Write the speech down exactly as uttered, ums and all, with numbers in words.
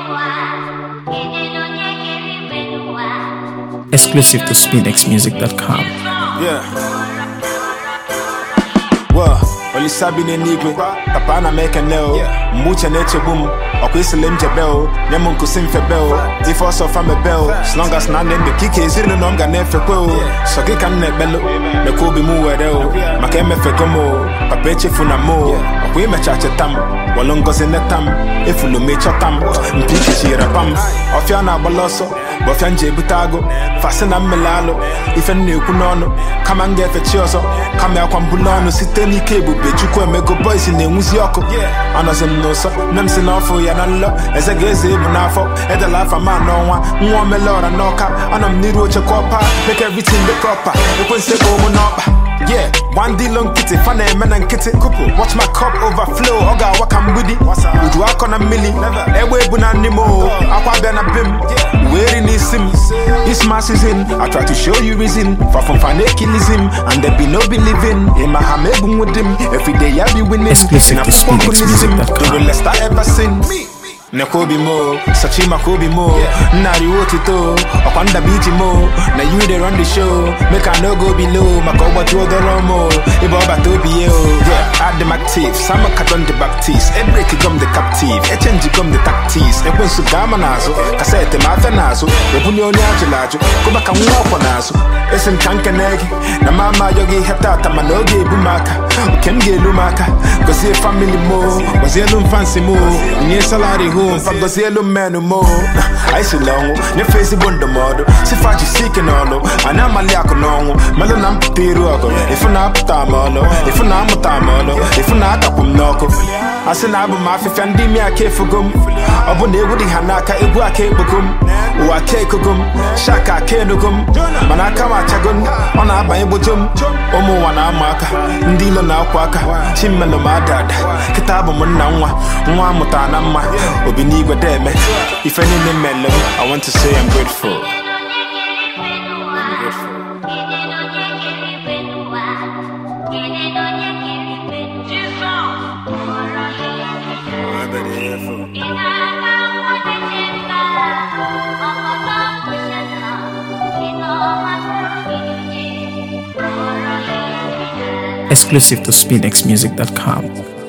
Exclusive to spin x music dot com. Yeah. Well, only Sabine Nigwe, Tapana make a nail, Mucha nature boom, or Quislim Jabel, Nemun Kusim Febel, if also from a bell, as long as none in the kick is in the Nonga Nefepo, so kick and Nebello, the Kobe Muero, Makeme Fecomo, Papeche Funamo, a Quima Chachatam, Walongos in the Tam, if you make your tam, Pichi Rapam, Ofiana Baloso, Bofanje Butago, Fasana Melalo, if a new Kunono, come and get a chioso, come out from Bulano, Sitani Cable, Bechuko, Mego Boys in the Musioko, and as a no so, Namsin Offo Yanalo, as a gaze Bunafo, at the life of man, no one, one melora noka, and I'm Niru Chakopa, make everything the proper, the Quincy Omonopa. Yeah, one deal on kitty, funny man and kitty couple. Watch my cup overflow, Oga walk I'm with it. You do walk on a milli, Ewe Bunanimo, Aqua Bena Bim, wearing his sim. His mass is in, I try to show you reason. Far from fanakilism, and there be no believing. In my hamebum with him, every day I be winning. Exclusive to spin x music dot com. The realest I ever seen. Nakobi mo, Sachima Kobi mo, Nari Wotito, Opanda Beach mo, now you they run the show, make I no go below, Makoba to the Romo, Iboba Tobio, yeah, add them active, Sama Katon the Baptiste, a break gum the captive, a change gum the tactics, a Punsu Gamanazo, Cassette Mathanazo, the Punio Niagelajo, go back and walk on Azo, Essen Kankaneg, Namama Yogi Hatata Manogi Bumaka, Kenge Lumaka, because your family mo, was your fancy mo, near salary. Fagosielo menu mo I see long ne face bondo modo si faji seeking on and I'm a liako no melanam tiruago if na tamolo if na mutamolo if na tapum noko asinabu mafi fandi mi akefugum obune wudi hanaka ebu akebugum o akekugum shaka kenugum manaka machagun ona aban ebujum omo wana amaka ndilo na akwaka chimmelo madada kitabu munna nwa nwa mutana mma Obinigwa deme, if any name mellow, I want to say I'm grateful. I'm grateful. Exclusive to spin x music dot com.